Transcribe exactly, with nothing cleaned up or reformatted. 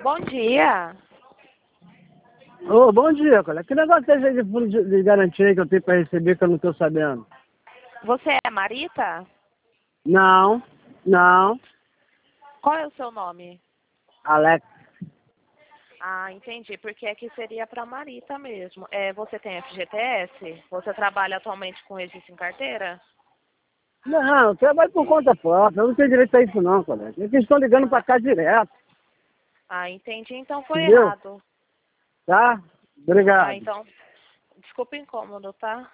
Bom dia. Ô, bom dia, colega. Que negócio é esse aí de fundo de, de garantia que eu tenho para receber que eu não estou sabendo? Você é Marita? Não, não. Qual é o seu nome? Alex. Ah, entendi. Porque aqui seria para Marita mesmo. É, você tem F G T S? Você trabalha atualmente com registro em carteira? Não, eu trabalho por conta própria. Eu não tenho direito a isso não, colega. Eles estão ligando para Ah, cá direto, ah, entendi. Então foi entendeu? errado. Tá? Ah, Obrigado. então, desculpa o incômodo, tá?